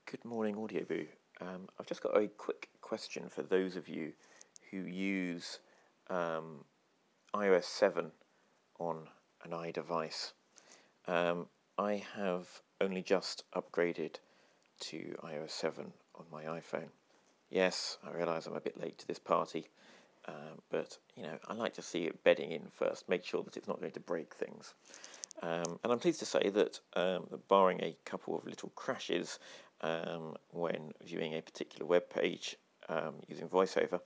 Good morning, Audioboo. I've just got a quick question for those of you who use iOS 7 on an iDevice. I have only just upgraded to iOS 7 on my iPhone. Yes, I realise I'm a bit late to this party, but I like to see it bedding in first, make sure that it's not going to break things. And I'm pleased to say that, barring a couple of little crashes when viewing a particular web page using VoiceOver,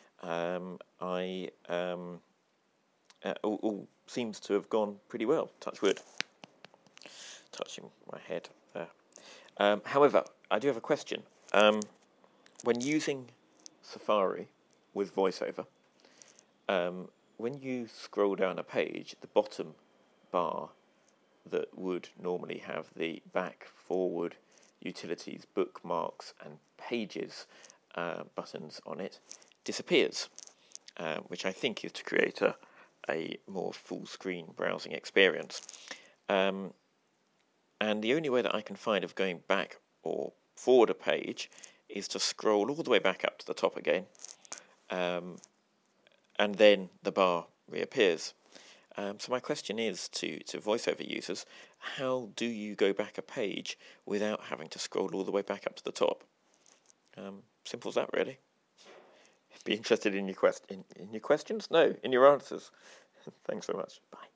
all seems to have gone pretty well. Touch wood. Touching my head there. However, I do have a question. When using Safari with VoiceOver, when you scroll down a page, the bottom bar that would normally have the back, forward, utilities, bookmarks and pages buttons on it disappears, which I think is to create a more full screen browsing experience. And the only way that I can find of going back or forward a page is to scroll all the way back up to the top again, and then the bar reappears. So my question is to VoiceOver users, how do you go back a page without having to scroll all the way back up to the top? Simple as that, really. Be interested in your questions? No, in your answers. Thanks so much. Bye.